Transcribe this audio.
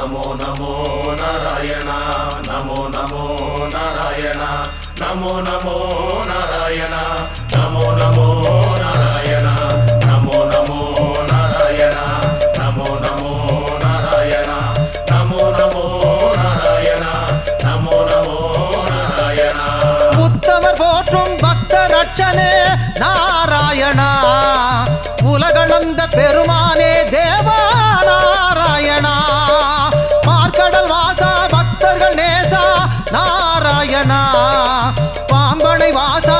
நமோ நமோ நாராயண நமோ நமோ நாராயண நமோ நமோ நாராயண நமோ நமோ நாராயண நமோ நமோ நாராயண நமோ நமோ நாராயண நமோ நமோ நாராயண நமோ நமோ நாராயண. உத்தமர் போற்றும் பக்தர் ரட்சனே நாராயணா, உலகளந்த பெருமானே தேவா நாராயணா, பார்க்கடல் வாசா பக்தர்கள் நேசா நாராயணா, பாம்பனை வாசா